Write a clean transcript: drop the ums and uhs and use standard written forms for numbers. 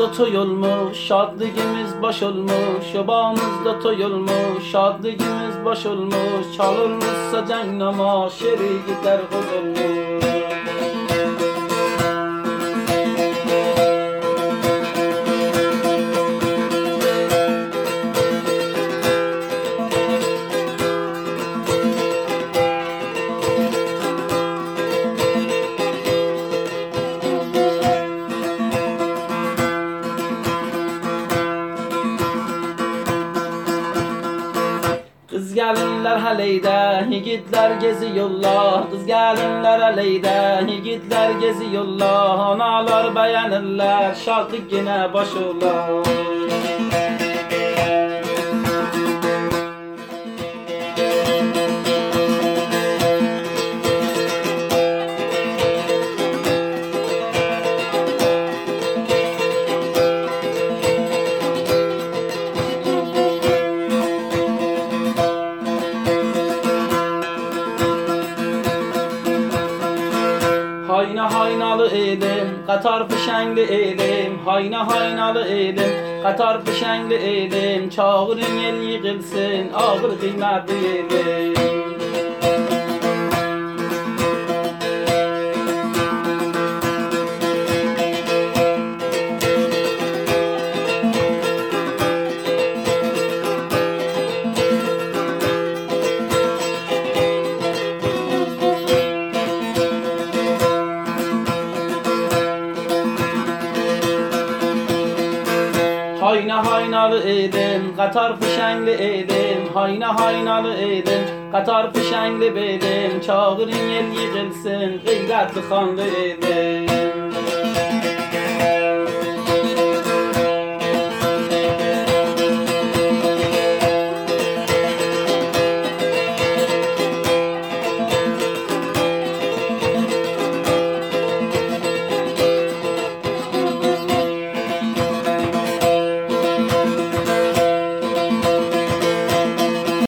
Bağımızda toy olmuş, şadlığımız baş olmuş. Bağımızda toy olmuş, şadlığımız baş olmuş. Çalınmışsa cengnama, şeri gider koz olmuş. Kız gelinler haleyde, yigitler geziyorlar. Kız gelinler haleyde, yigitler geziyorlar. Analar beğenirler, şadlık yine baş olar. Hayna haynalı edim, Katar fişengli edim. Hayna haynalı edim, Katar fişengli edim. Çağırın el yığılsın, ağır kıymetli edim. Hayna haynalı edim, Katar fişengli edim. Hayna haynalı edim, Katar fişengli bedim. Çağırın el yığılsın, gıyretli kanlı edim.